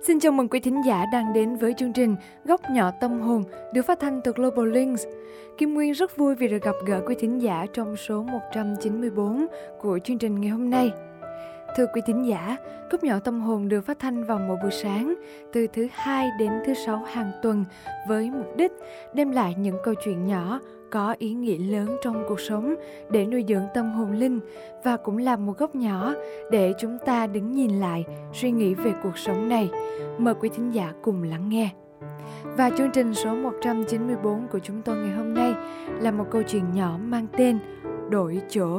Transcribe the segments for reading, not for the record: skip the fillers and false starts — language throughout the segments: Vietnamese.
Xin chào mừng quý thính giả đang đến với chương trình Góc nhỏ tâm hồn được phát thanh từ Global Links. Kim Nguyên rất vui vì được gặp gỡ quý thính giả trong số 194 của chương trình ngày hôm nay. Thưa quý thính giả, Góc nhỏ tâm hồn được phát thanh vào mỗi buổi sáng từ thứ Hai đến thứ Sáu hàng tuần với mục đích đem lại những câu chuyện nhỏ có ý nghĩa lớn trong cuộc sống để nuôi dưỡng tâm hồn linh và cũng là một góc nhỏ để chúng ta đứng nhìn lại, suy nghĩ về cuộc sống này. Mời quý thính giả cùng lắng nghe. Và chương trình số 194 của chúng tôi ngày hôm nay là một câu chuyện nhỏ mang tên Đổi chỗ.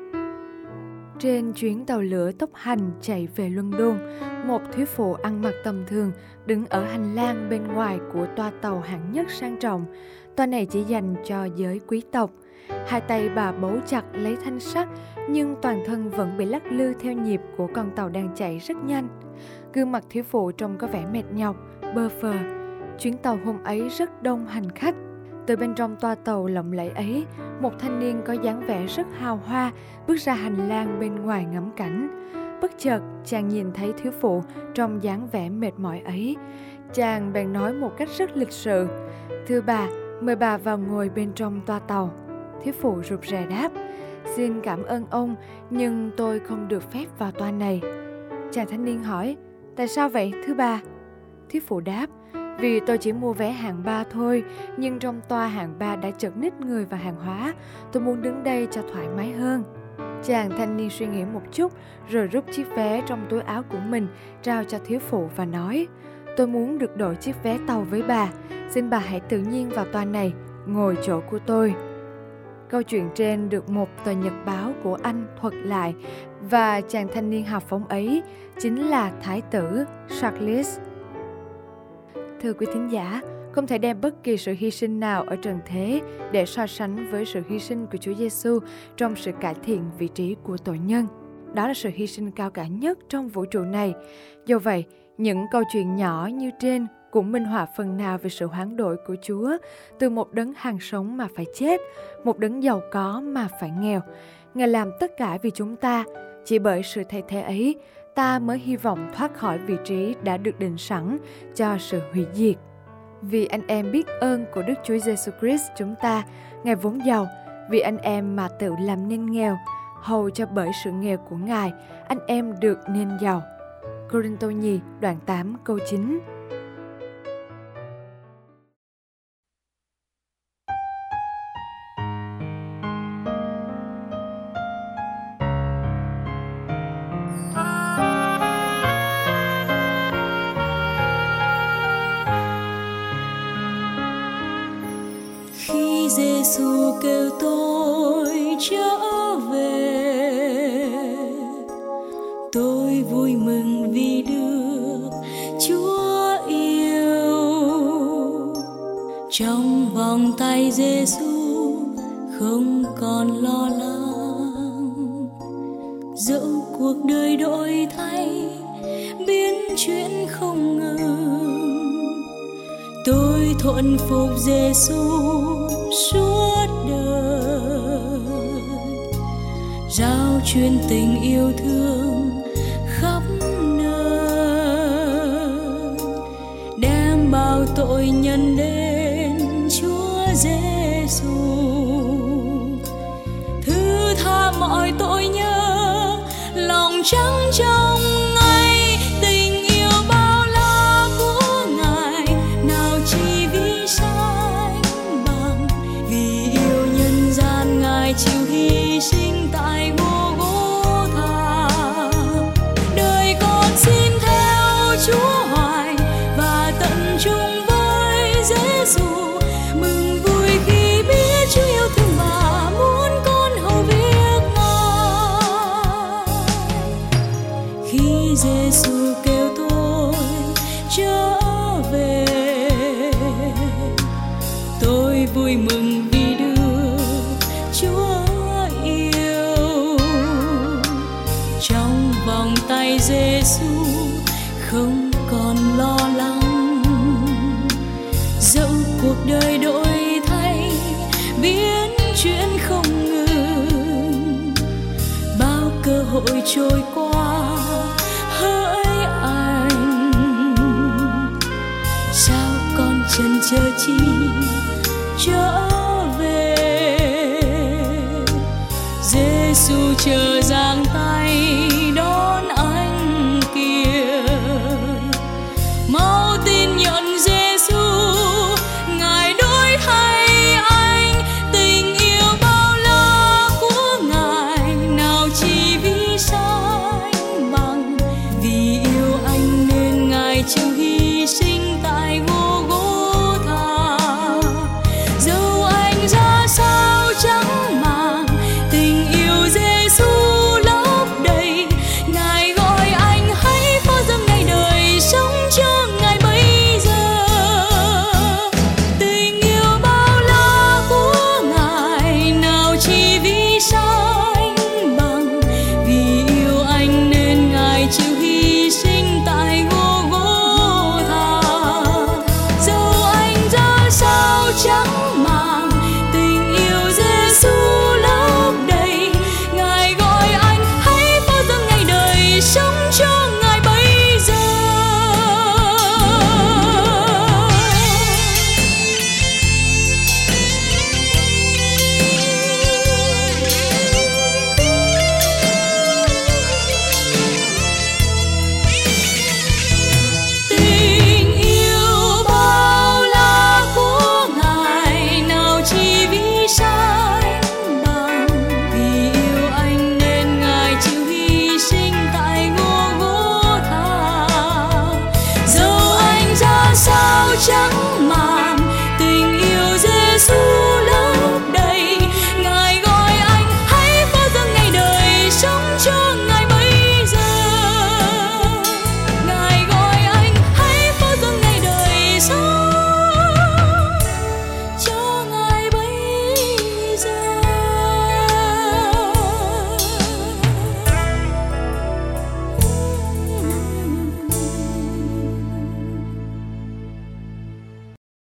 Trên chuyến tàu lửa tốc hành chạy về London, một thiếu phụ ăn mặc tầm thường đứng ở hành lang bên ngoài của toa tàu hạng nhất sang trọng. Toa này chỉ dành cho giới quý tộc. Hai tay bà bấu chặt lấy thanh sắt, nhưng toàn thân vẫn bị lắc lư theo nhịp của con tàu đang chạy rất nhanh. Gương mặt thiếu phụ trông có vẻ mệt nhọc, bơ phờ. Chuyến tàu hôm ấy rất đông hành khách. Từ bên trong toa tàu lộng lẫy ấy, một thanh niên có dáng vẻ rất hào hoa bước ra hành lang bên ngoài ngắm cảnh. Bất chợt, chàng nhìn thấy thiếu phụ trong dáng vẻ mệt mỏi ấy. Chàng bèn nói một cách rất lịch sự: "Thưa bà, mời bà vào ngồi bên trong toa tàu." Thiếu phụ rụt rè đáp: "Xin cảm ơn ông, nhưng tôi không được phép vào toa này." Chàng thanh niên hỏi: "Tại sao vậy, thưa bà?" Thiếu phụ đáp: "Vì tôi chỉ mua vé hạng 3 thôi, nhưng trong toa hạng 3 đã chật ních người và hàng hóa. Tôi muốn đứng đây cho thoải mái hơn." Chàng thanh niên suy nghĩ một chút, rồi rút chiếc vé trong túi áo của mình, trao cho thiếu phụ và nói: "Tôi muốn được đổi chiếc vé tàu với bà. Xin bà hãy tự nhiên vào toa này, ngồi chỗ của tôi." Câu chuyện trên được một tờ nhật báo của Anh thuật lại, và chàng thanh niên hào phóng ấy chính là Thái tử Charles. Thưa quý thính giả, không thể đem bất kỳ sự hy sinh nào ở trần thế để so sánh với sự hy sinh của Chúa Giêsu trong sự cải thiện vị trí của tội nhân. Đó là sự hy sinh cao cả nhất trong vũ trụ này. Do vậy, những câu chuyện nhỏ như trên cũng minh họa phần nào về sự hoán đổi của Chúa từ một đấng hàng sống mà phải chết, một đấng giàu có mà phải nghèo. Ngài làm tất cả vì chúng ta. Chỉ bởi sự thay thế ấy, ta mới hy vọng thoát khỏi vị trí đã được định sẵn cho sự hủy diệt. Vì anh em biết ơn của Đức Chúa Giêsu Christ chúng ta, Ngài vốn giàu, vì anh em mà tự làm nên nghèo, hầu cho bởi sự nghèo của Ngài, anh em được nên giàu. Cô-rinh-tô nhì đoạn 8 câu 9. Khi Giêsu kêu tôi trở về, tôi vui mừng vì được Chúa yêu. Trong vòng tay Giêsu không còn lo lắng, dẫu cuộc đời đổi thay biến chuyển không ngừng. Tôi thuận phục Giêsu suốt đời, rao truyền tình yêu thương khắp nơi, đem bao tội nhân đến Chúa Giêsu, thứ tha mọi tội nhớ, lòng trắng trong Ngài. Tình yêu bao la của Ngài nào chi vì sánh bằng, vì yêu nhân gian Ngài chịu hy sinh tại Gô-gô-tha. Đời con xin theo Chúa hoài và tận chung với Giêsu, mừng vui khi biết Chúa yêu thương và muốn con hầu việc Ngài. Khi Giêsu kêu tôi trở về, tôi vui mừng vì được Chúa yêu. Trong vòng tay Giêsu không còn lo lắng, dẫu cuộc đời đổi thay biến chuyển không ngừng. Bao cơ hội trôi qua hỡi anh, chân chờ chi chờ